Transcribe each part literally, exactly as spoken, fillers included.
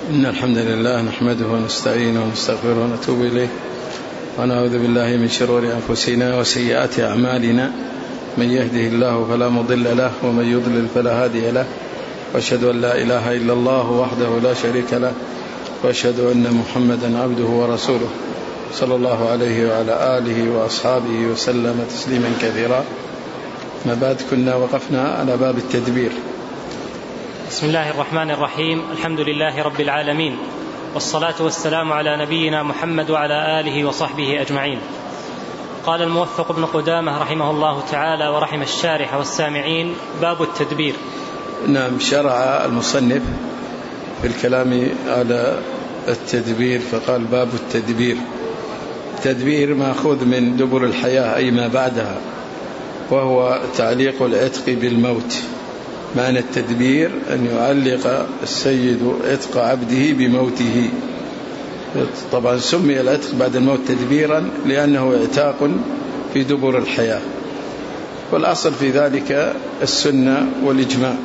إن الحمد لله نحمده ونستعينه ونستغفره ونتوب إليه ونعوذ بالله من شرور أنفسنا وسيئات أعمالنا، من يهده الله فلا مضل له ومن يضلل فلا هادي له، وأشهد أن لا إله إلا الله وحده لا شريك له، وأشهد أن محمدا عبده ورسوله صلى الله عليه وعلى آله وأصحابه وسلم تسليما كثيرا. ما بعد، كنا وقفنا على باب التدبير. بسم الله الرحمن الرحيم. الحمد لله رب العالمين، والصلاة والسلام على نبينا محمد وعلى آله وصحبه أجمعين. قال الموفق ابن قدامة رحمه الله تعالى ورحم الشارح والسامعين: باب التدبير. نعم، شرع المصنف في الكلام على التدبير فقال: باب التدبير. التدبير مأخوذ من دبر الحياة أي ما بعدها، وهو تعليق العتق بالموت. معنى التدبير أن يعلق السيد عتق عبده بموته. طبعا سمي العتق بعد الموت تدبيرا لأنه اعتاق في دبر الحياة، والأصل في ذلك السنة والإجماع.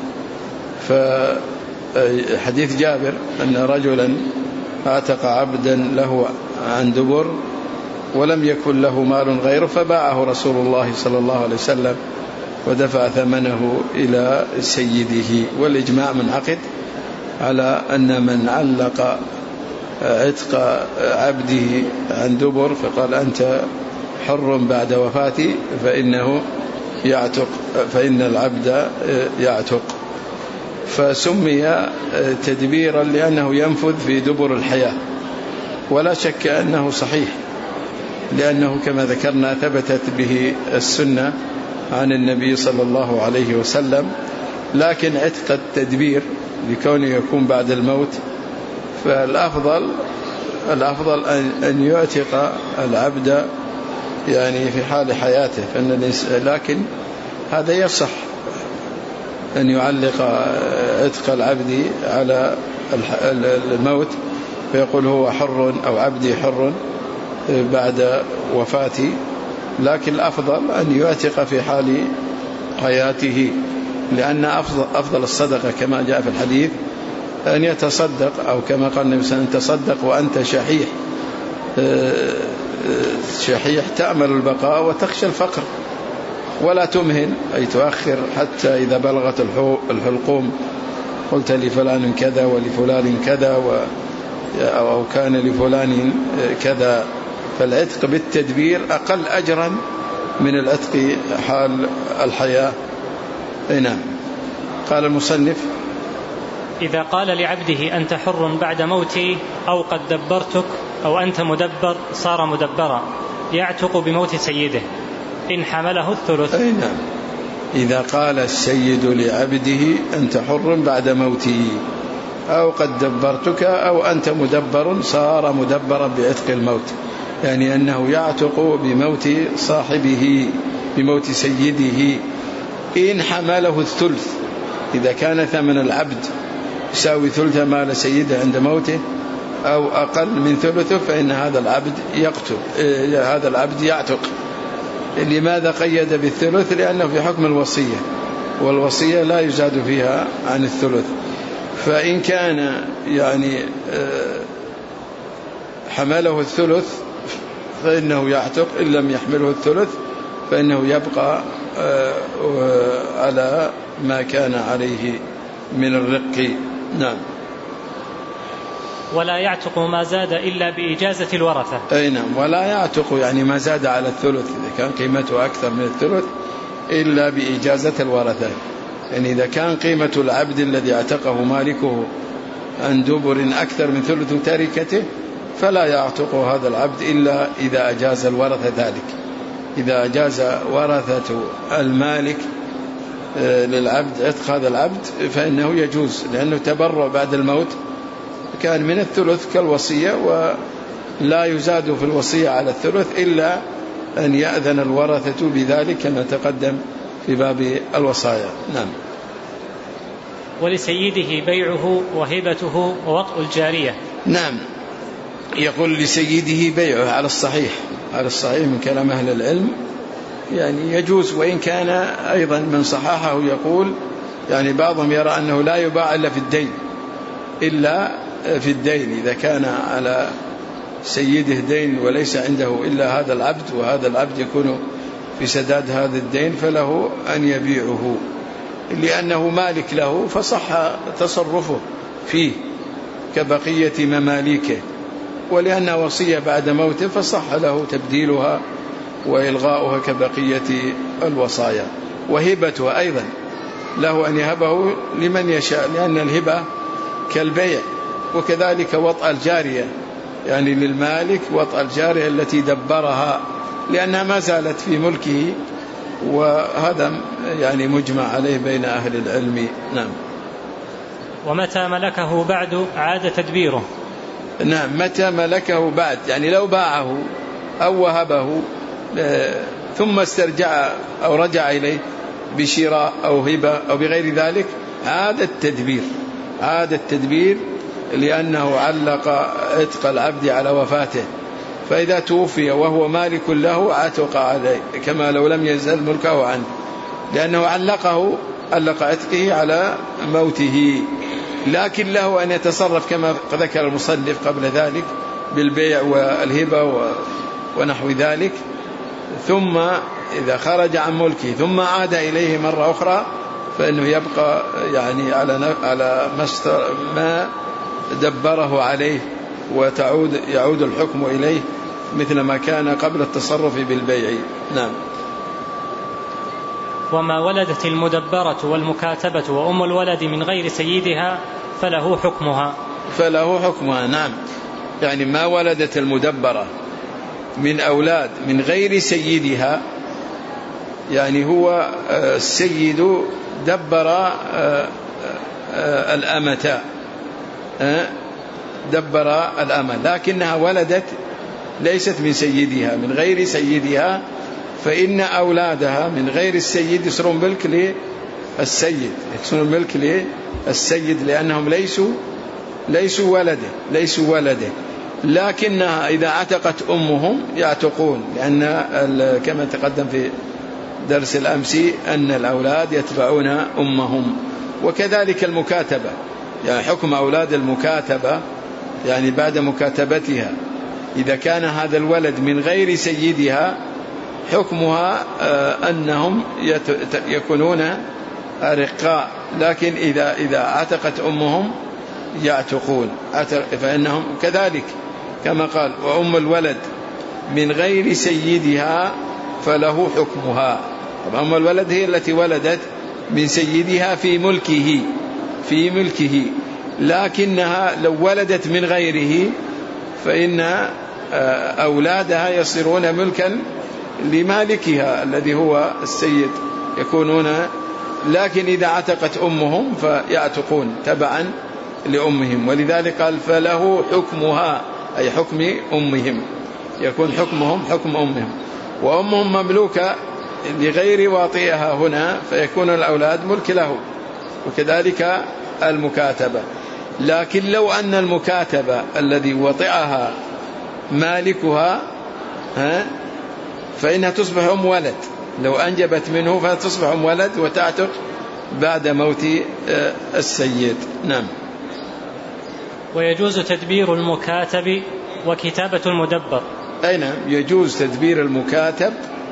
فحديث جابر أن رجلا اعتق عبدا له عن دبر ولم يكن له مال غيره، فباعه رسول الله صلى الله عليه وسلم ودفع ثمنه إلى سيده. والإجماع منعقد على أن من علق عتق عبده عن دبر فقال: أنت حر بعد وفاتي، فإنه يعتق، فإن العبد يعتق. فسمي تدبيرا لأنه ينفذ في دبر الحياة، ولا شك أنه صحيح، لأنه كما ذكرنا ثبتت به السنة عن النبي صلى الله عليه وسلم. لكن عتق التدبير لكونه يكون بعد الموت، فالأفضل الأفضل أن يعتق العبد يعني في حال حياته، لكن هذا يصح أن يعلق عتق العبد على الموت فيقول هو حر أو عبدي حر بعد وفاتي، لكن الأفضل أن يعتق في حال حياته، لأن أفضل, أفضل الصدقة كما جاء في الحديث أن يتصدق، أو كما قال النبي صلى الله عليه وسلم: تصدق وأنت شحيح. شحيح تأمل البقاء وتخشى الفقر، ولا تمهل أي تؤخر حتى إذا بلغت الحلقوم قلت لفلان كذا ولفلان كذا أو كان لفلان كذا. فالعتق بالتدبير أقل أجرا من العتق حال الحياة. نعم. قال المصنف: إذا قال لعبده: أنت حر بعد موتي، أو قد دبرتك، أو أنت مدبر، صار مدبرا، يعتق بموت سيده إن حمله الثلث. نعم. إذا قال السيد لعبده: أنت حر بعد موتي، أو قد دبرتك، أو أنت مدبر، صار مدبرا بعتق الموت، يعني أنه يعتق بموت صاحبه، بموت سيده إن حمله الثلث. إذا كان ثمن العبد يساوي ثلث مال سيده عند موته أو أقل من ثلثه، فإن هذا العبد يقتل هذا العبد يعتق. لماذا قيد بالثلث؟ لأنه في حكم الوصية، والوصية لا يزاد فيها عن الثلث. فإن كان يعني حمله الثلث فإنه يعتق، إن لم يحمله الثلث فإنه يبقى على ما كان عليه من الرق. نعم. ولا يعتق ما زاد إلا بإجازة الورثة. أي نعم. ولا يعتق يعني ما زاد على الثلث إذا كان قيمته أكثر من الثلث إلا بإجازة الورثة. يعني إذا كان قيمة العبد الذي اعتقه مالكه عن دبر أكثر من ثلث تركته فلا يعتق هذا العبد إلا إذا أجاز الورثة ذلك. إذا أجاز ورثة المالك للعبد عتق هذا العبد فإنه يجوز، لأنه تبرع بعد الموت كان من الثلث كالوصية، ولا يزاد في الوصية على الثلث إلا أن يأذن الورثة بذلك كما تقدم في باب الوصايا. نعم. ولسيده بيعه وهبته ووطء الجارية. نعم. يقول لسيده بيعه على الصحيح، على الصحيح من كلام أهل العلم، يعني يجوز، وإن كان أيضا من صححه يقول يعني بعضهم يرى أنه لا يباع إلا في الدين، إلا في الدين، إذا كان على سيده دين وليس عنده إلا هذا العبد، وهذا العبد يكون في سداد هذا الدين، فله أن يبيعه لأنه مالك له، فصح تصرفه فيه كبقية مماليكه، ولأنها وصية بعد موته فصح له تبديلها وإلغاؤها كبقية الوصايا. وهبتها أيضا له أن يهبه لمن يشاء، لأن الهبة كالبيع، وكذلك وطأ الجارية، يعني للمالك وطأ الجارية التي دبرها لأنها ما زالت في ملكه، وهذا يعني مجمع عليه بين أهل العلم. نعم. ومتى ملكه بعد عاد تدبيره. نعم، متى ملكه بعد، يعني لو باعه أو وهبه ثم استرجع أو رجع إليه بشراء أو هبة أو بغير ذلك، عاد التدبير، عاد التدبير لأنه علق عتق العبد على وفاته، فإذا توفي وهو مالك له عتق عليه كما لو لم يزل ملكه عنه، لأنه علقه علق عتقه على موته. لكن له أن يتصرف كما ذكر المصنف قبل ذلك بالبيع والهبة ونحو ذلك، ثم إذا خرج عن ملكه ثم عاد إليه مرة أخرى فإنه يبقى يعني على على ما دبره عليه، وتعود يعود الحكم إليه مثل ما كان قبل التصرف بالبيع. نعم. وما ولدت المدبرة والمكاتبة وأم الولد من غير سيدها فله حكمها. فله حكمها. نعم، يعني ما ولدت المدبرة من أولاد من غير سيدها، يعني هو السيد دبر الأمة، دبر الأمة، لكنها ولدت ليست من سيدها، من غير سيدها، فإن أولادها من غير السيد يصيرون ملك للسيد، يصيرون ملك للسيد لأنهم ليسوا ليسوا ولده ليسوا ولده لكنها إذا عتقت أمهم يعتقون، لأن كما تقدم في درس الأمس أن الأولاد يتبعون أمهم. وكذلك المكاتبة، يعني حكم أولاد المكاتبة، يعني بعد مكاتبتها إذا كان هذا الولد من غير سيدها حكمها أنهم يكونون أرقاء، لكن إذا إذا عتقت أمهم يعتقون، فإنهم كذلك كما قال وأم الولد من غير سيدها فله حكمها. طبعا أم الولد هي التي ولدت من سيدها في ملكه في ملكه لكنها لو ولدت من غيره فإن أولادها يصيرون ملكا لمالكها الذي هو السيد يكونون، لكن إذا عتقت أمهم فيعتقون تبعا لأمهم، ولذلك قال فله حكمها أي حكم أمهم، يكون حكمهم حكم أمهم، وأمهم مملوكة لغير واطئها هنا فيكون الأولاد ملك له، وكذلك المكاتبة. لكن لو أن المكاتبة الذي وطئها مالكها ها فإنها تصبح أم ولد، لو أنجبت منه فتصبح أم ولد وتعتق بعد موت السيد. نعم. ويجوز تدبير المكاتب وكتابة المدبر. أي نعم، يجوز تدبير المكاتب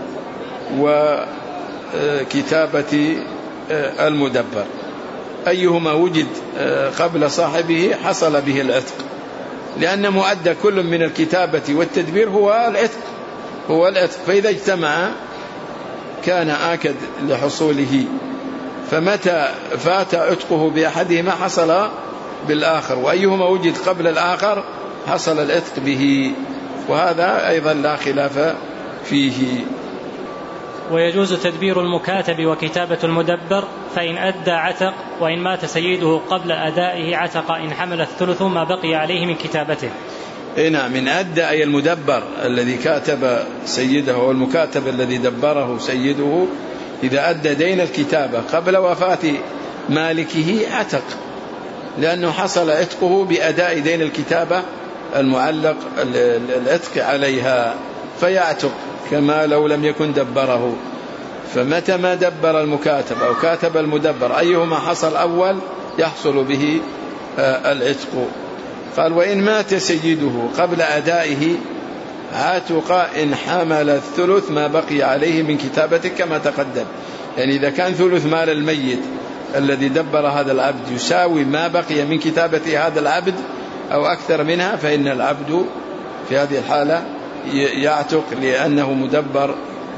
وكتابة المدبر، أيهما وجد قبل صاحبه حصل به العتق، لأن مؤدى كل من الكتابة والتدبير هو العتق هو العتق فإذا اجتمع كان آكد لحصوله، فمتى فات عتقه بأحدهما حصل بالآخر، وأيهما وجد قبل الآخر حصل العتق به، وهذا أيضا لا خلاف فيه. ويجوز تدبير المكاتب وكتابة المدبر، فإن أدى عتق، وإن مات سيده قبل أدائه عتق إن حمل الثلث ما بقي عليه من كتابته. نعم، من أدى أي المدبر الذي كاتب سيده والمكاتب الذي دبره سيده، إذا أدى دين الكتابة قبل وفاة مالكه عتق، لأنه حصل عتقه بأداء دين الكتابة المعلق العتق عليها، فيعتق كما لو لم يكن دبره. فمتى ما دبر المكاتب أو كاتب المدبر أيهما حصل أول يحصل به العتق. قال وإن مات سيده قبل أدائه عاتق إن حمل الثلث ما بقي عليه من كتابته كما تقدم. يعني إذا كان ثلث مال الميت الذي دبر هذا العبد يساوي ما بقي من كتابة هذا العبد أو أكثر منها فإن العبد في هذه الحالة يعتق لأنه مدبر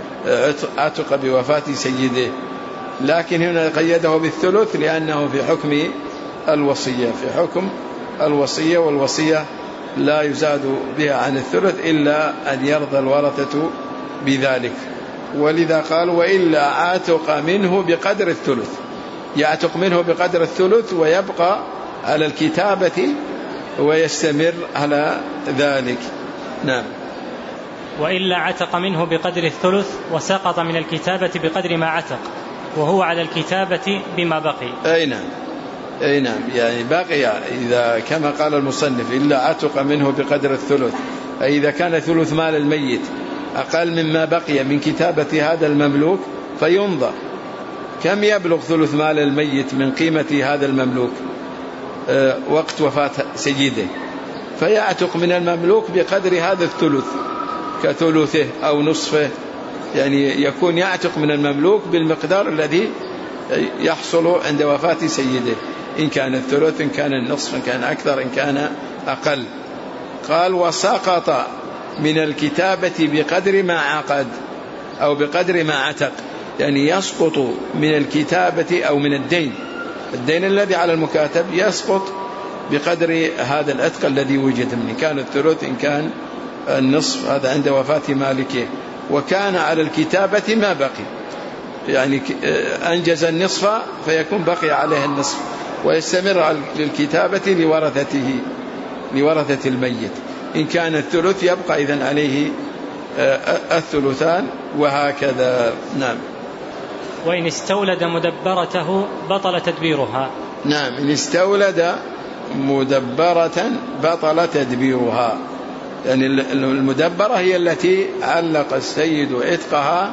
عتق بوفاة سيده. لكن هنا قيده بالثلث لأنه في حكم الوصية، في حكم الوصية، والوصية لا يزاد بها عن الثلث إلا أن يرضى الورثة بذلك. ولذا قال وإلا عاتق منه بقدر الثلث، يعتق منه بقدر الثلث ويبقى على الكتابة ويستمر على ذلك. نعم. وإلا عتق منه بقدر الثلث وسقط من الكتابة بقدر ما عتق وهو على الكتابة بما بقي. أي نعم، أي نعم، يعني بقي إذا كما قال المصنف إلا عتق منه بقدر الثلث، أي إذا كان ثلث مال الميت أقل مما بقي من كتابة هذا المملوك فينظر كم يبلغ ثلث مال الميت من قيمة هذا المملوك أه وقت وفاة سيده، فيعتق من المملوك بقدر هذا الثلث كثلثه أو نصفه، يعني يكون يعتق من المملوك بالمقدار الذي يحصل عند وفاة سيده، إن كان الثلث، إن كان النصف، إن كان أكثر، إن كان أقل. قال وسقط من الكتابة بقدر ما عقد أو بقدر ما عتق، يعني يسقط من الكتابة أو من الدين، الدين الذي على المكاتب يسقط بقدر هذا العتق الذي وجد، إن كان الثلث إن كان النصف، هذا عند وفاة مالكه. وكان على الكتابة ما بقي، يعني أنجز النصف فيكون بقي عليه النصف ويستمر للكتابة لورثته لورثة الميت. إن كان الثلث يبقى إذن عليه الثلثان وهكذا. نعم. وإن استولد مدبرته بطل تدبيرها. نعم، إن استولد مدبرة بطل تدبيرها، يعني المدبرة هي التي علق السيد عتقها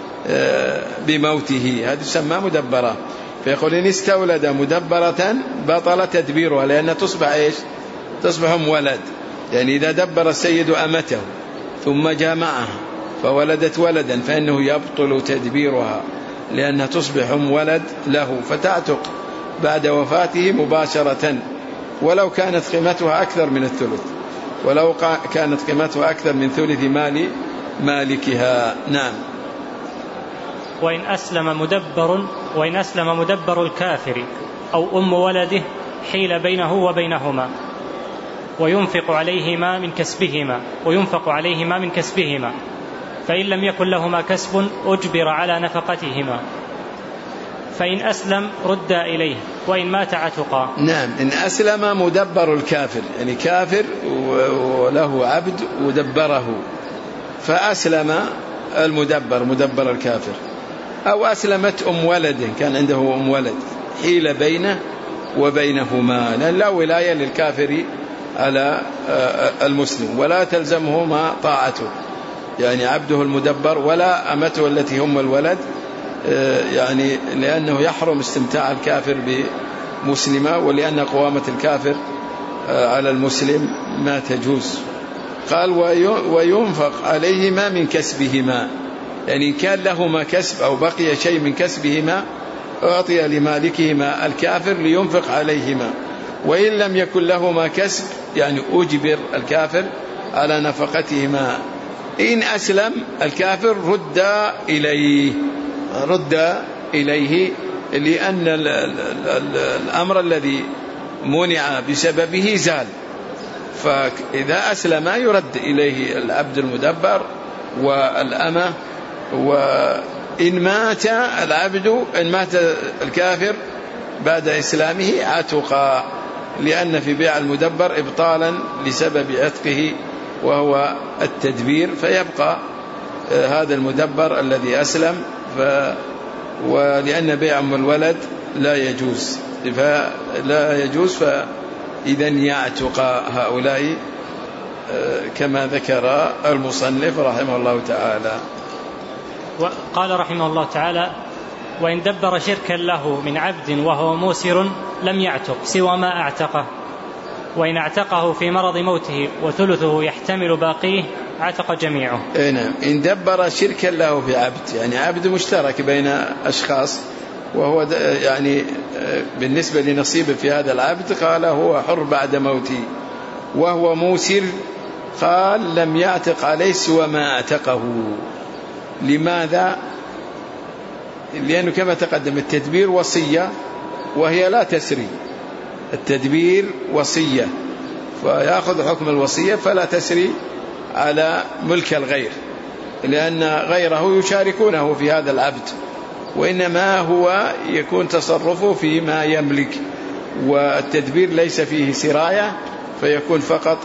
بموته، هذا يسمى مدبرة. فيقول إن استولد مدبرة بطل تدبيرها، لأن تصبح إيش؟ تصبح أم ولد. يعني إذا دبر السيد أمته ثم جامعها فولدت ولدا فإنه يبطل تدبيرها، لأنها تصبح أم ولد له، فتعتق بعد وفاته مباشرة ولو كانت قيمتها أكثر من الثلث، ولو كانت قيمتها أكثر من ثلث مال مالكها. نعم. وإن أسلم مدبر وإن أسلم مدبر الكافر أو أم ولده حيل بينه وبينهما وينفق عليهما من كسبهما وينفق عليهما من كسبهما، فإن لم يكن لهما كسب أجبر على نفقتهما، فإن أسلم رد إليه وإن مات عتقا. نعم. إن أسلم مدبر الكافر، يعني كافر وله عبد ودبره، فأسلم المدبر مدبر الكافر، أو أسلمت أم ولد، كان عنده أم ولد، حيل بينه وبينهما، لأن لا ولاية للكافر على المسلم ولا تلزمهما طاعته، يعني عبده المدبر ولا أمته التي هم الولد، يعني لأنه يحرم استمتاع الكافر بمسلمة، ولأن قوامة الكافر على المسلم ما تجوز. قال وينفق عليهما من كسبهما، يعني كان لهما كسب أو بقي شيء من كسبهما أعطي لمالكهما الكافر لينفق عليهما، وإن لم يكن لهما كسب يعني أجبر الكافر على نفقتهما. إن أسلم الكافر رد إليه رد إليه لأن الأمر الذي منع بسببه زال، فإذا أسلم يرد إليه العبد المدبر والأمة. وإن مات العبد إن مات الكافر بعد إسلامه عتقا، لأن في بيع المدبر إبطالا لسبب عتقه وهو التدبير، فيبقى هذا المدبر الذي أسلم، ف ولأن بيع أم الولد لا يجوز فلا يجوز فإذا يعتق هؤلاء كما ذكر المصنف رحمه الله تعالى. قال رحمه الله تعالى وإن دبر شركا له من عبد وهو موسر لم يعتق سوى ما أعتقه. وإن اعتقه في مرض موته وثلثه يحتمل باقيه عتق جميعه. نعم. إن دبر شركا له في عبد، يعني عبد مشترك بين أشخاص، وهو يعني بالنسبة لنصيبه في هذا العبد قال هو حر بعد موته، وهو موسر قال لم يعتق عليه سوى ما اعتقه. لماذا؟ لأنه كما تقدم التدبير وصية وهي لا تسري، التدبير وصية فيأخذ حكم الوصية فلا تسري على ملك الغير، لأن غيره يشاركونه في هذا العبد، وإنما هو يكون تصرفه فيما يملك، والتدبير ليس فيه سراية، فيكون فقط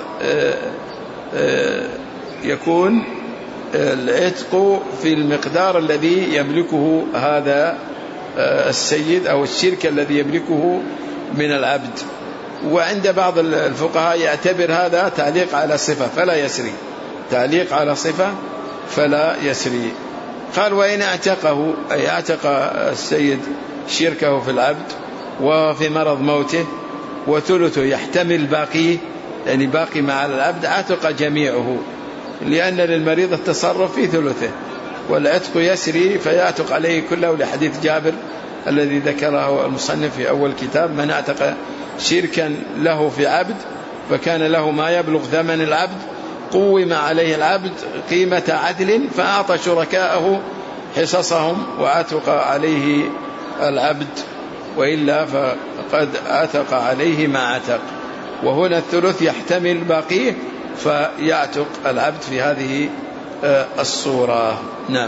يكون العتق في المقدار الذي يملكه هذا السيد أو الشركة الذي يملكه من العبد. وعند بعض الفقهاء يعتبر هذا تعليق على صفة فلا يسري، تعليق على صفة فلا يسري. قال وإن اعتقه، أي اعتق السيد شركه في العبد وفي مرض موته وثلثه يحتمل باقيه، يعني باقي مع العبد، عتق جميعه، لأن للمريض التصرف في ثلثه، والعتق يسري فيعتق عليه كله، لحديث جابر الذي ذكره المصنف في أول كتاب: من اعتق شركا له في عبد فكان له ما يبلغ ثمن العبد قوم عليه العبد قيمة عدل فأعطى شركاءه حصصهم وعتق عليه العبد، وإلا فقد عتق عليه ما عتق. وهنا الثلث يحتمل باقيه فيعتق العبد في هذه الصورة. نعم.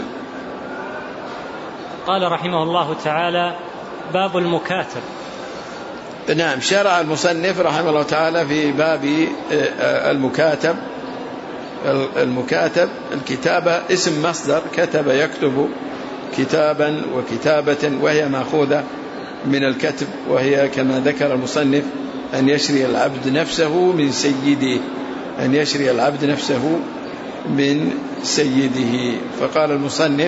قال رحمه الله تعالى: باب المكاتب. نعم. شرع المصنف رحمه الله تعالى في باب المكاتب. المكاتب الكتابة اسم مصدر كتب يكتب كتابا وكتابة، وهي مأخوذة من الكتب، وهي كما ذكر المصنف أن يشري العبد نفسه من سيده، أن يشري العبد نفسه من سيده. فقال المصنف: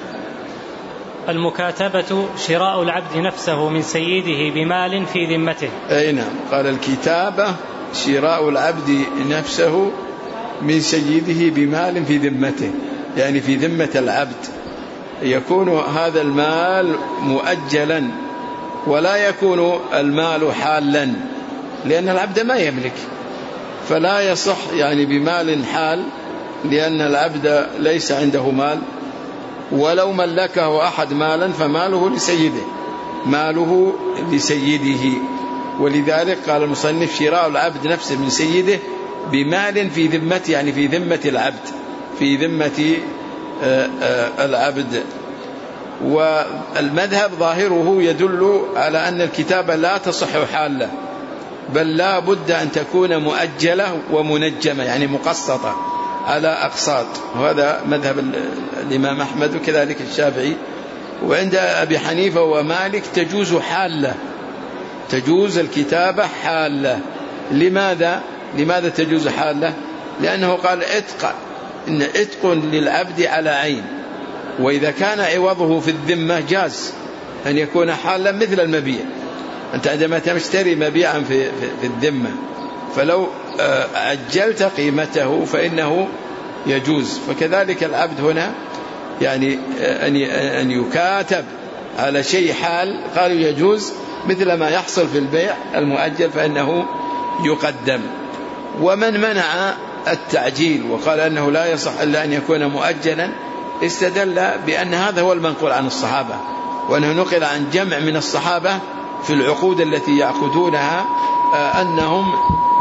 المكاتبة شراء العبد نفسه من سيده بمال في ذمته. أي نعم. قال الكتابة شراء العبد نفسه من سيده بمال في ذمته، يعني في ذمة العبد، يكون هذا المال مؤجلا ولا يكون المال حالا، لأن العبد ما يملك، فلا يصح يعني بمال حال، لأن العبد ليس عنده مال، ولو ملكه أحد مالا فماله لسيده، ماله لسيده. ولذلك قال المصنف: شراء العبد نفسه من سيده بمال في ذمته، يعني في ذمة العبد، في ذمة العبد. والمذهب ظاهره يدل على أن الكتابة لا تصح حالة، بل لا بد أن تكون مؤجلة ومنجمة، يعني مقسطة على أقساط. وهذا مذهب الإمام أحمد وكذلك الشافعي. وعند أبي حنيفة ومالك تجوز حالة، تجوز الكتابة حالة. لماذا؟ لماذا تجوز حالة؟ لأنه قال اتق، إن اتق للعبد على عين، وإذا كان عوضه في الذمة جاز أن يكون حالا مثل المبيع. أنت عندما تشتري مبيعا في, في, في الذمة، فلو عجلت قيمته فإنه يجوز. فكذلك العبد هنا يعني أن يكاتب على شيء حال، قالوا يجوز، مثل ما يحصل في البيع المؤجل فإنه يقدم. ومن منع التعجيل وقال أنه لا يصح إلا أن يكون مؤجلا استدل بأن هذا هو المنقول عن الصحابة، وأنه نقل عن جمع من الصحابة في العقود التي يعقدونها أنهم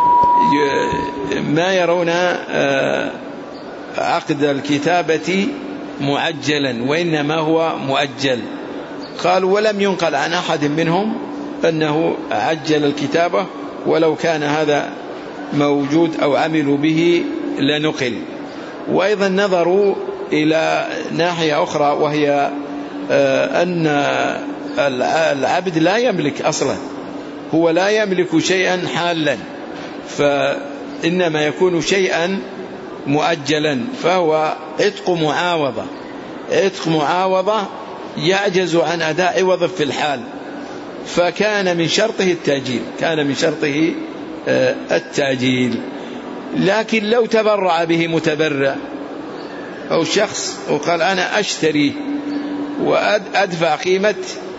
ما يرون عقد الكتابة معجلا، وإنما هو مؤجل. قالوا: ولم ينقل عن أحد منهم أنه عجل الكتابة، ولو كان هذا موجود أو عملوا به لنقل. وأيضا نظروا إلى ناحية أخرى، وهي أن العبد لا يملك أصلا، هو لا يملك شيئا حالا، فإنما يكون شيئا مؤجلا، فهو عتق معاوضة، عتق معاوضة يعجز عن أداء عوض في الحال، فكان من شرطه التأجيل، كان من شرطه التأجيل. لكن لو تبرع به متبرع أو شخص وقال أنا أشتري وأدفع قيمة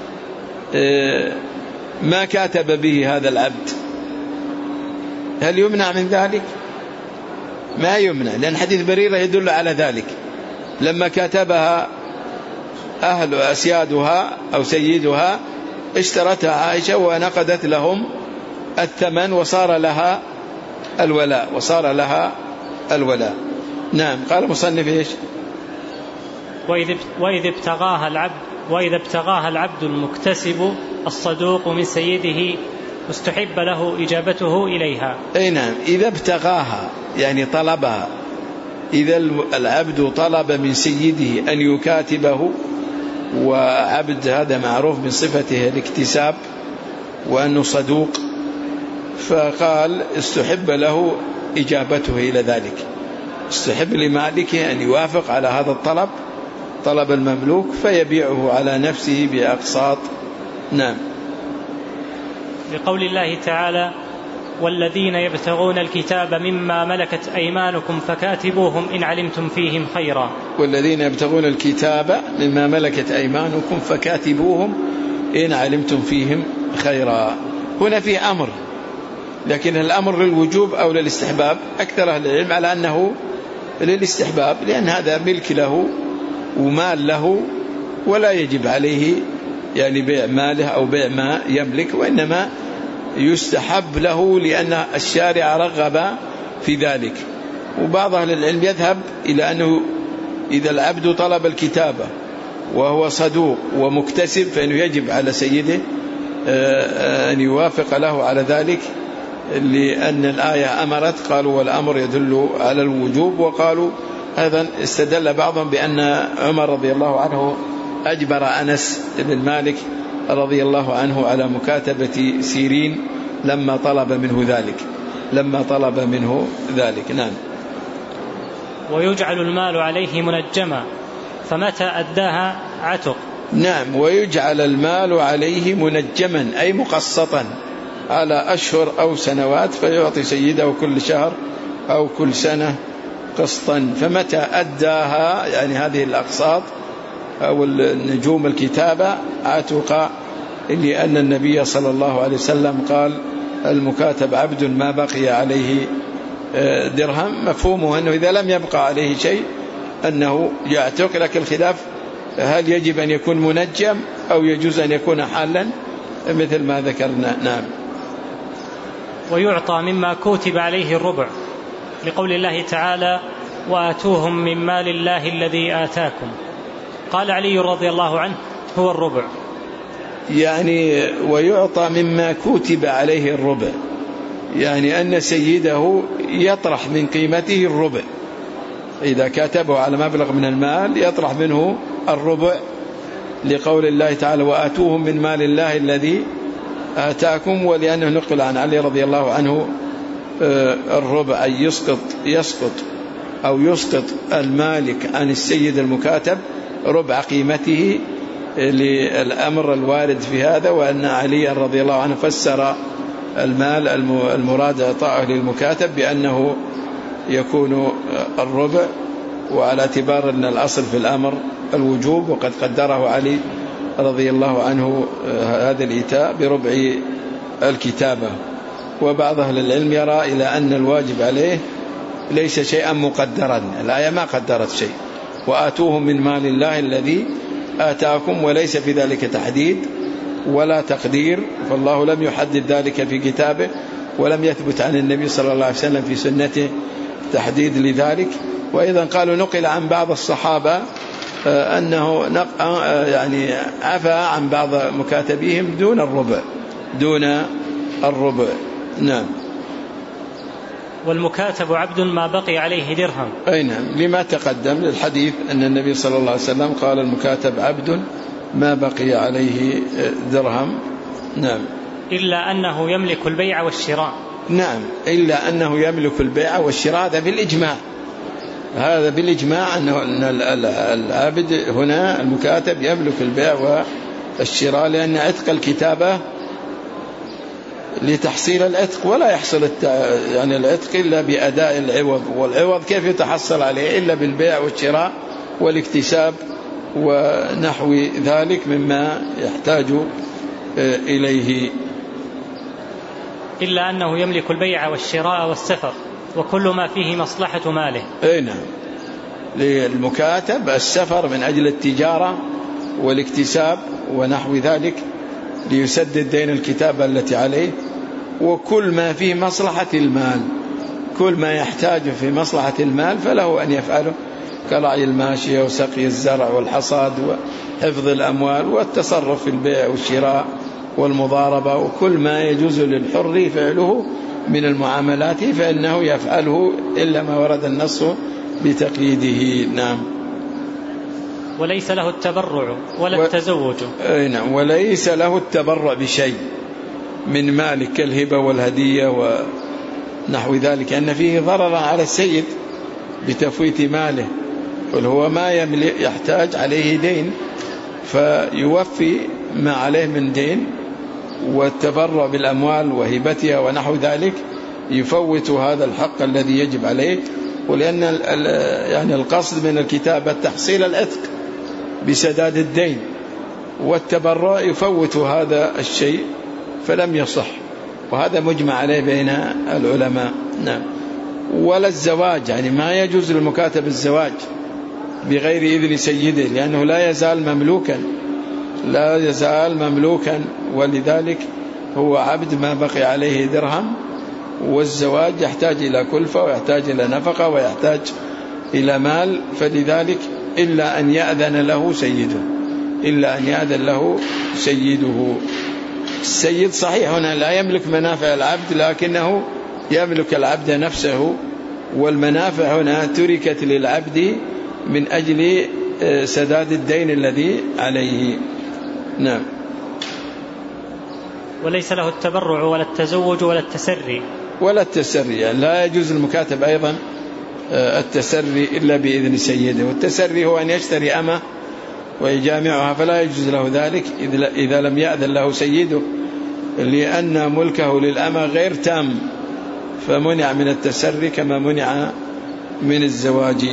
ما كاتب به هذا العبد، هل يمنع من ذلك؟ ما يمنع، لأن حديث بريرة يدل على ذلك. لما كاتبها أهل أسيادها أو سيدها اشترتها عائشة ونقدت لهم الثمن وصار لها الولاء وصار لها الولاء. نعم. قال المصنف إيش؟ وإذا ابتغاها العبد وإذا ابتغاها العبد المكتسب الصدوق من سيده استحب له إجابته إليها. أي نعم. إذا ابتغاها يعني طلبها، إذا العبد طلب من سيده أن يكاتبه، وعبد هذا معروف من صفته الاكتساب وأنه صدوق، فقال استحب له إجابته إلى ذلك، استحب لمالك أن يوافق على هذا الطلب، طلب المملوك، فيبيعه على نفسه بأقساط. نعم. لقول الله تعالى والذين يبتغون الكتاب مما ملكت أيمانكم فكاتبوهم إن علمتم فيهم خيرا. والذين يبتغون الكتاب مما ملكت أيمانكم فكاتبوهم إن علمتم فيهم خيرا. هنا في أمر، لكن الأمر للوجوب أو للاستحباب؟ أكثر أهل العلم على أنه للاستحباب، لأن هذا ملك له ومال له ولا يجب عليه يعني بيع ماله أو بيع ما يملك، وإنما يستحب له لأن الشارع رغب في ذلك. وبعض أهل العلم يذهب إلى أنه إذا العبد طلب الكتابة وهو صدوق ومكتسب فإنه يجب على سيده أن يوافق له على ذلك، لأن الآية أمرت، قالوا والأمر يدل على الوجوب. وقالوا أيضا استدل بعضهم بأن عمر رضي الله عنه أجبر أنس بن مالك رضي الله عنه على مكاتبة سيرين لما طلب منه ذلك لما طلب منه ذلك. نعم. ويجعل المال عليه منجما فمتى أداها عتق. نعم. ويجعل المال عليه منجما أي مقسطا على أشهر أو سنوات، فيعطي سيده كل شهر أو كل سنة قسطا. فمتى أداها يعني هذه الأقساط أو النجوم الكتابة عتق، لأن النبي صلى الله عليه وسلم قال المكاتب عبد ما بقي عليه درهم، مفهومه أنه إذا لم يبقى عليه شيء أنه يعتق. لكن الخلاف هل يجب أن يكون منجم أو يجوز أن يكون حالا مثل ما ذكرنا. نعم. ويعطى مما كتب عليه الربع، لقول الله تعالى وآتوهم من مال الله الذي آتاكم. قال علي رضي الله عنه هو الربع. يعني ويعطى مما كتب عليه الربع، يعني أن سيده يطرح من قيمته الربع، إذا كاتبه على مبلغ من المال يطرح منه الربع، لقول الله تعالى وآتوهم من مال الله الذي آتاكم. ولأنه نقل عن علي رضي الله عنه الربع أي يسقط يسقط أو يسقط المالك عن السيد المكاتب ربع قيمته، للأمر الوارد في هذا. وأن علي رضي الله عنه فسر المال المراد إعطاءه للمكاتب بأنه يكون الربع، وعلى اعتبار أن الأصل في الأمر الوجوب، وقد قدره علي رضي الله عنه هذا الإيتاء بربع الكتابة. وبعض أهل العلم يرى إلى أن الواجب عليه ليس شيئا مقدرا، الآية ما قدرت شيء، وآتوهم من مال الله الذي آتاكم، وليس في ذلك تحديد ولا تقدير، فالله لم يحدد ذلك في كتابه، ولم يثبت عن النبي صلى الله عليه وسلم في سنته تحديد لذلك. وأيضا قالوا نقل عن بعض الصحابة أنه يعني عفى عن بعض مكاتبيهم دون الربع دون الربع. نعم. والمكاتب عبد ما بقي عليه درهم. أي نعم، لما تقدم للحديث أن النبي صلى الله عليه وسلم قال المكاتب عبد ما بقي عليه درهم. نعم. إلا أنه يملك البيع والشراء. نعم، إلا أنه يملك البيع والشراء، هذا بالإجماع، هذا بالإجماع أن العبد هنا المكاتب يملك البيع والشراء، لأن عتق الكتابة لتحصيل العتق، ولا يحصل يعني العتق إلا بأداء العوض، والعوض كيف يتحصل عليه إلا بالبيع والشراء والاكتساب ونحو ذلك مما يحتاج إليه. إلا أنه يملك البيع والشراء والسفر وكل ما فيه مصلحة ماله. أي نعم، للمكاتب السفر من أجل التجارة والاكتساب ونحو ذلك ليسدد دين الكتابة التي عليه، وكل ما فيه مصلحة المال، كل ما يحتاج في مصلحة المال فله أن يفعله، كرعي الماشية وسقي الزرع والحصاد وحفظ الأموال والتصرف في البيع والشراء والمضاربة، وكل ما يجوز للحر فعله من المعاملات فإنه يفعله إلا ما ورد النص بتقييده. نعم. وليس له التبرع ولا و... التزوج. نعم، وليس له التبرع بشيء من مالك كالهبة والهدية ونحو ذلك، أن فيه ضررا على السيد بتفويت ماله، وهو ما يملك يحتاج عليه دين فيوفي ما عليه من دين، والتبرع بالأموال وهبتها ونحو ذلك يفوت هذا الحق الذي يجب عليه. ولأن يعني القصد من الكتابة تحصيل العتق بسداد الدين، والتبرع يفوت هذا الشيء فلم يصح، وهذا مجمع عليه بين العلماء. نعم. ولا الزواج، يعني ما يجوز للمكاتب الزواج بغير إذن سيده، لأنه لا يزال مملوكا لا يزال مملوكا ولذلك هو عبد ما بقي عليه درهم، والزواج يحتاج إلى كلفة ويحتاج إلى نفقة ويحتاج إلى مال، فلذلك إلا أن يأذن له سيده إلا أن يأذن له سيده. السيد صحيح هنا لا يملك منافع العبد، لكنه يملك العبد نفسه، والمنافع هنا تركت للعبد من أجل سداد الدين الذي عليه. نعم. وليس له التبرع ولا التزوج ولا التسري. ولا التسري، يعني لا يجوز للمكاتب أيضا التسري إلا بإذن سيده، والتسري هو أن يشتري أمة ويجامعها، فلا يجوز له ذلك إذا لم يأذن له سيده، لأن ملكه للأمة غير تام، فمنع من التسري كما منع من الزواج.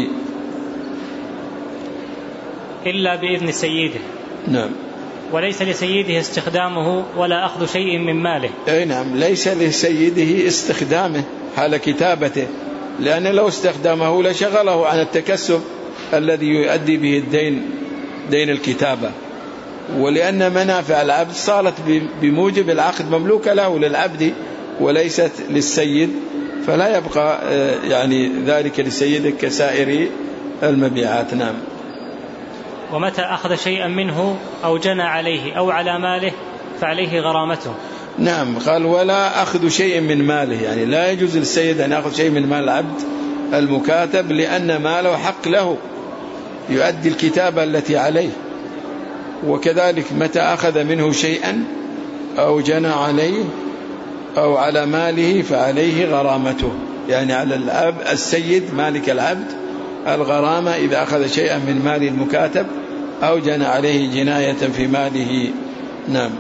إلا بإذن سيده. نعم. وليس لسيده استخدامه ولا أخذ شيء من ماله. أي نعم، ليس لسيده استخدامه حال كتابته، لأن لو استخدامه لشغله عن التكسب الذي يؤدي به الدين دين الكتابة، ولأن منافع العبد صارت بموجب العقد مملوكة له للعبد وليست للسيد، فلا يبقى يعني ذلك للسيد كسائر المبيعات. نعم. ومتى أخذ شيئا منه أو جنى عليه أو على ماله فعليه غرامته. نعم، قال ولا أخذ شيء من ماله، يعني لا يجوز للسيد أن يأخذ شيء من مال العبد المكاتب، لأن ماله حق له يؤدي الكتابة التي عليه. وكذلك متى أخذ منه شيئا أو جنى عليه أو على ماله فعليه غرامته، يعني على الأب السيد مالك العبد الغرامة إذا أخذ شيئا من مال المكاتب أو جنى عليه جناية في ماله. نعم.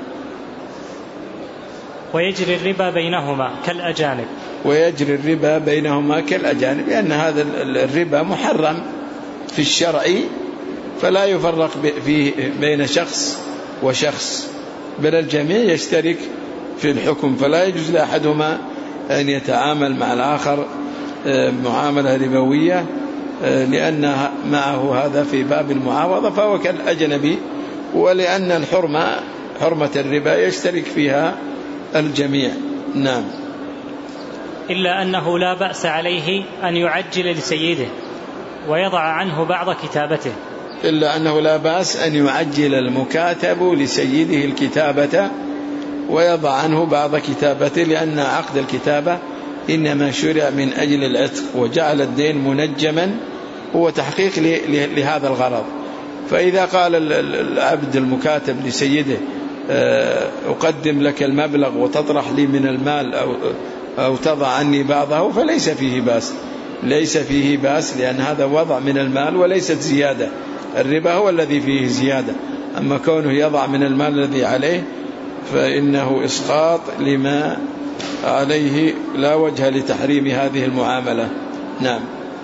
ويجري الربا بينهما كالأجانب. ويجري الربا بينهما كالأجانب، لأن هذا الربا محرم في الشرع، فلا يفرق فيه بين شخص وشخص، بل الجميع يشترك في الحكم، فلا يجوز لأحدهما أن يتعامل مع الآخر معاملة ربوية، لأن معه هذا في باب المعاوضة فهو كالأجنبي، ولأن الحرمة حرمة الربا يشترك فيها الجميع. نعم. إلا أنه لا بأس عليه أن يعجل لسيده ويضع عنه بعض كتابته. إلا أنه لا بأس أن يعجل المكاتب لسيده الكتابة ويضع عنه بعض كتابته، لأن عقد الكتابة إنما شرع من أجل العتق، وجعل الدين منجما هو تحقيق لهذا الغرض. فإذا قال العبد المكاتب لسيده أقدم لك المبلغ وتطرح لي من المال أو, أو تضع عني بعضه، فليس فيه بأس ليس فيه بأس لأن هذا وضع من المال وليست زيادة. الربا هو الذي فيه زيادة، أما كونه يضع من المال الذي عليه فإنه إسقاط لما عليه لا وجه لتحريم هذه المعاملة. نعم.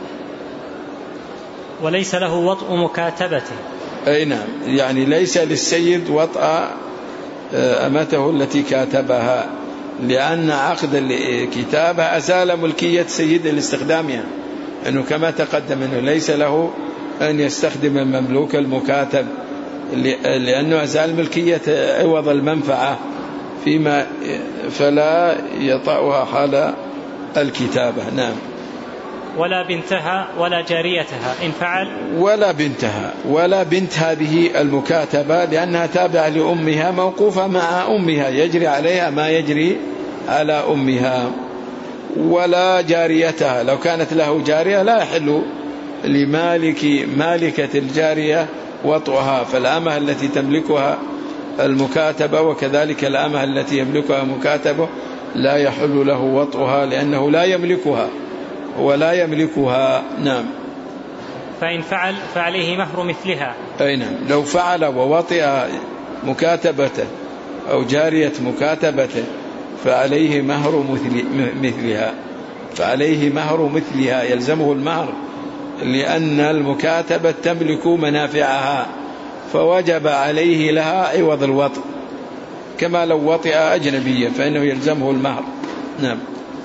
وليس له وطء مكاتبته. أي نعم، يعني ليس للسيد وطأ أمته التي كاتبها، لأن عقد الكتابة أزال ملكية سيد لاستخدامها، أنه كما تقدم أنه ليس له أن يستخدم المملوك المكاتب، لأنه أزال ملكية عوض المنفعة فيما فلا يطأها حال الكتابة. نعم. ولا بنتها ولا جاريتها إن فعل. ولا بنتها ولا بنت هذه المكاتبة، لأنها تابعة لأمها موقوفة مع أمها، يجري عليها ما يجري على أمها. ولا جاريتها، لو كانت له جارية لا يحل لمالك مالكة الجارية وطئها، فالأمة التي تملكها المكاتبة وكذلك الأمة التي يملكها مكاتبة لا يحل له وطئها، لأنه لا يملكها ولا يملكها. نعم. فإن فعل فعليه مهر مثلها. أي نعم، لو فعل ووطئ مكاتبته أو جارية مكاتبته فعليه مهر مثل مثلها فعليه مهر مثلها يلزمه المهر، لأن المكاتبة تملك منافعها فوجب عليه لها عوض الوطء، كما لو وطئ أجنبيا فإنه يلزمه المهر. نعم.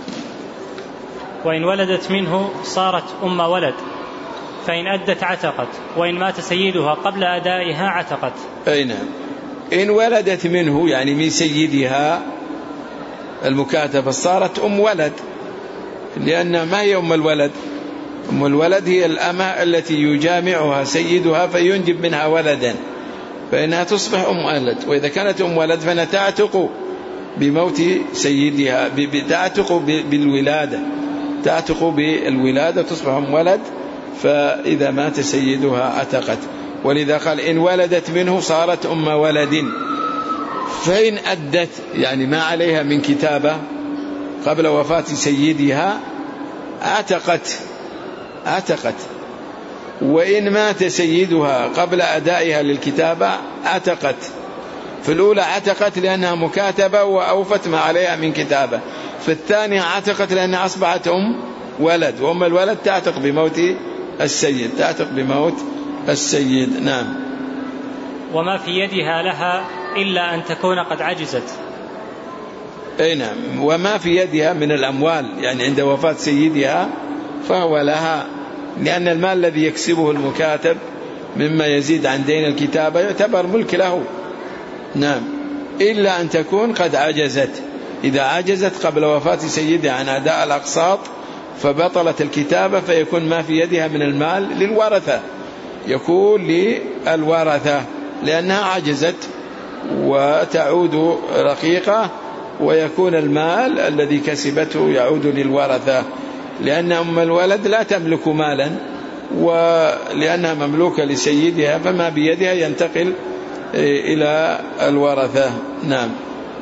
وإن ولدت منه صارت أم ولد، فإن أدت عتقت، وإن مات سيدها قبل أدائها عتقت. أي نعم. إن ولدت منه يعني من سيدها المكاتبة صارت أم ولد، لأن ما هي أم الولد؟ أم الولد هي الأمة التي يجامعها سيدها فينجب منها ولدا، فإنها تصبح أم ولد. وإذا كانت أم ولد فإنها تعتق بموت سيدها، تعتق بالولادة تعتق بالولادة تصبح أم ولد، فإذا مات سيدها عتقت. ولذا قال إن ولدت منه صارت أم ولد. فإن أدت يعني ما عليها من كتابة قبل وفاة سيدها عتقت عتقت وإن مات سيدها قبل أدائها للكتابة عتقت. في الأولى عتقت لأنها مكاتبة وأوفت ما عليها من كتابة، في الثانية عتقت لأنها أصبحت أم ولد، وأم الولد تعتق بموت السيد تعتق بموت السيد. نعم. وما في يدها لها إلا أن تكون قد عجزت. أي نعم. وما في يدها من الأموال يعني عند وفاة سيدها فهو لها، لأن المال الذي يكسبه المكاتب مما يزيد عن دين الكتابة يعتبر ملك له. نعم. إلا أن تكون قد عجزت، إذا عجزت قبل وفاة سيدها عن أداء الأقساط فبطلت الكتابة، فيكون ما في يدها من المال للورثة، يكون للورثة لأنها عجزت وتعود رقيقة، ويكون المال الذي كسبته يعود للورثة، لأن أم الولد لا تملك مالا، ولأنها مملوكة لسيدها فما بيدها ينتقل إلى الورثة. نعم.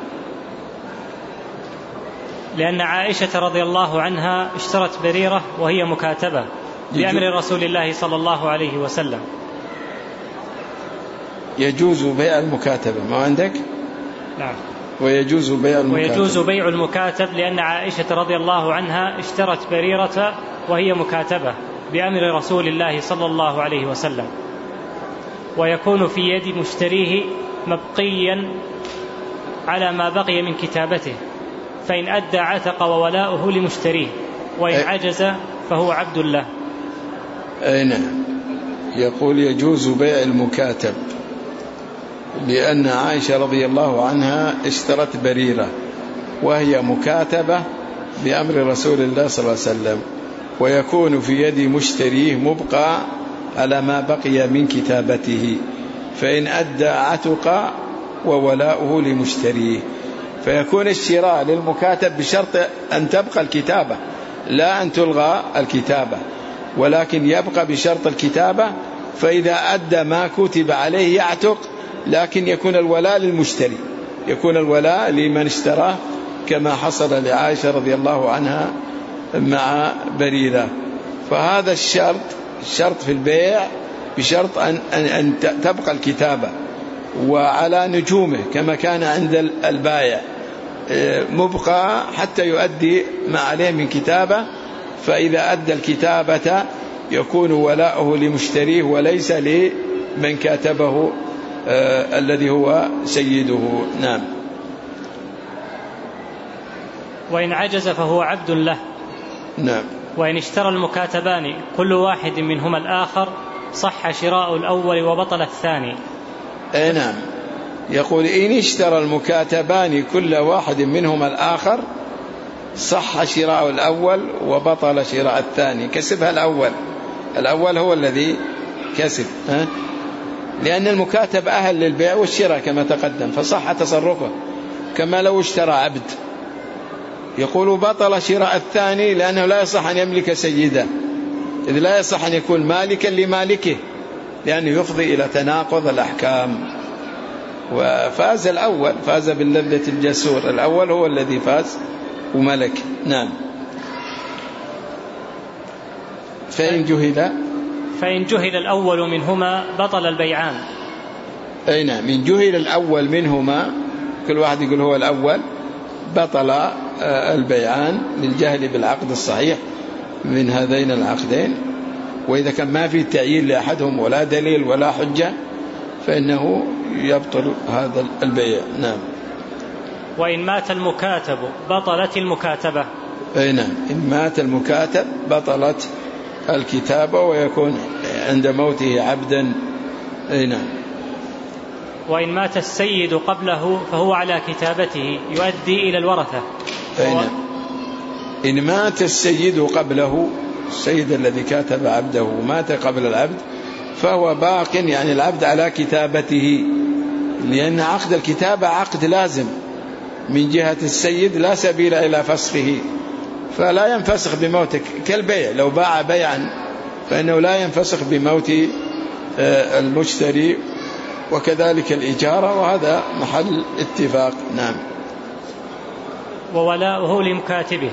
لأن عائشة رضي الله عنها اشترت بريرة وهي مكاتبة بأمر رسول الله صلى الله عليه وسلم. يجوز بيع المكاتبة ما عندك؟ نعم. ويجوز بيع المكاتب. ويجوز بيع المكاتب لأن عائشة رضي الله عنها اشترت بريرة وهي مكاتبة بأمر رسول الله صلى الله عليه وسلم، ويكون في يد مشتريه مبقيا على ما بقي من كتابته، فإن أدى عتق وولاؤه لمشتريه، وإن عجز فهو عبد له. أي نعم. يقول يجوز بيع المكاتب لأن عائشة رضي الله عنها اشترت بريرة وهي مكاتبة بأمر رسول الله صلى الله عليه وسلم، ويكون في يد مشتريه مبقى على ما بقي من كتابته، فإن أدى عتق وولاؤه لمشتريه، فيكون الشراء للمكاتب بشرط أن تبقى الكتابة، لا أن تلغى الكتابة، ولكن يبقى بشرط الكتابة. فإذا أدى ما كتب عليه يعتق، لكن يكون الولاء للمشتري، يكون الولاء لمن اشتراه، كما حصل لعائشة رضي الله عنها مع بريرة. فهذا الشرط الشرط في البيع بشرط أن, أن, أن تبقى الكتابة، وعلى نجومه كما كان عند البائع، مبقى حتى يؤدي ما عليه من كتابة، فإذا أدى الكتابة يكون ولاؤه لمشتريه وليس لمن كاتبه آه الذي هو سيده. نعم. وإن عجز فهو عبد له. نعم. وإن اشترى المكاتبان كل واحد منهما الآخر صح شراء الأول وبطل الثاني. أي نعم. يقول إن اشترى المكاتبان كل واحد منهما الآخر صح شراء الأول وبطل شراء الثاني. كسبها الأول، الأول هو الذي كسب، ها؟ لأن المكاتب أهل للبيع والشراء كما تقدم، فصح تصرفه كما لو اشترى عبد. يقول بطل شراء الثاني لأنه لا يصح أن يملك سيدا، إذ لا يصح أن يكون مالكا لمالكه، لأنه يفضي إلى تناقض الأحكام. وفاز الأول، فاز باللذة الجسور، الأول هو الذي فاز وملك. نعم. فإن جهل فإن جهل الأول منهما بطل البيعان. أي نعم. من جهل الأول منهما، كل واحد يقول هو الأول، بطل البيعان للجهل بالعقد الصحيح من هذين العقدين. وإذا كان ما في تعيين لأحدهم ولا دليل ولا حجة فإنه يبطل هذا البيع. نعم. وإن مات المكاتب بطلت المكاتبة. أي نعم. إن مات المكاتب بطلت الكتابة ويكون عند موته عبدا. أي نعم. وإن مات السيد قبله فهو على كتابته يؤدي إلى الورثة. أي نعم. إن مات السيد قبله، السيد الذي كاتب عبده مات قبل العبد، فهو باق، يعني العبد على كتابته، لأن عقد الكتابة عقد لازم من جهة السيد، لا سبيل إلى فسخه، فلا ينفسخ بموتك. كالبيع، لو باع بيعا فإنه لا ينفسخ بموت المشتري، وكذلك الإجارة، وهذا محل اتفاق. نعم. وولاؤه لمكاتبه.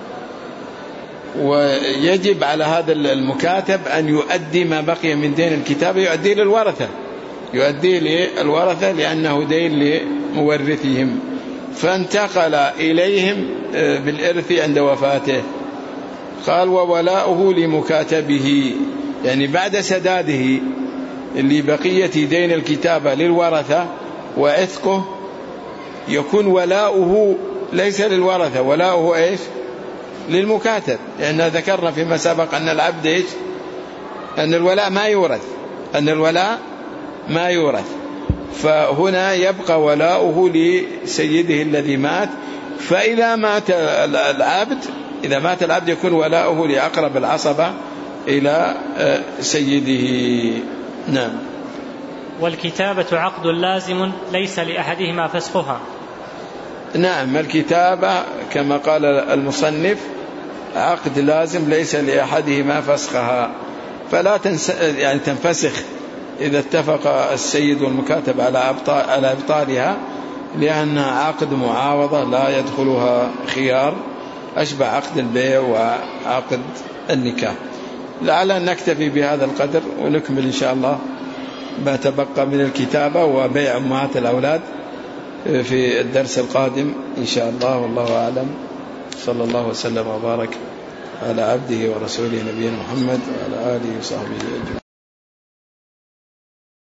ويجب على هذا المكاتب أن يؤدي ما بقي من دين الكتابة، يؤدي للورثة، يؤدي للورثة لأنه دين لمورثهم، فانتقل إليهم بالإرث عند وفاته. قال وولاؤه لمكاتبه، يعني بعد سداده لبقية دين الكتابة للورثة وعتقه، يكون ولاؤه ليس للورثة، ولاؤه إيش؟ للمكاتب، لأننا ذكرنا فيما سبق أن العبد إيش؟ أن الولاء ما يورث، أن الولاء ما يورث، فهنا يبقى ولاؤه لسيده الذي مات. فإذا مات العبد، إذا مات العبد يكون ولاؤه لأقرب العصبة إلى سيده. نعم. والكتابة عقد لازم ليس لأحدهما فسخها. نعم. الكتابة كما قال المصنف عقد لازم ليس لأحدهما فسخها، فلا تنس... يعني تنفسخ إذا اتفق السيد والمكاتب على أبطال... على إبطالها، لأنها عقد معاوضة لا يدخلها خيار، أشبه عقد البيع وعقد النكاح. لعل أن نكتفي بهذا القدر ونكمل إن شاء الله ما تبقى من الكتابة وبيع أمهات الأولاد في الدرس القادم إن شاء الله. والله أعلم. صلى الله وسلم وبارك على عبده ورسوله نبينا محمد وعلى آله وصحبه أجمعين.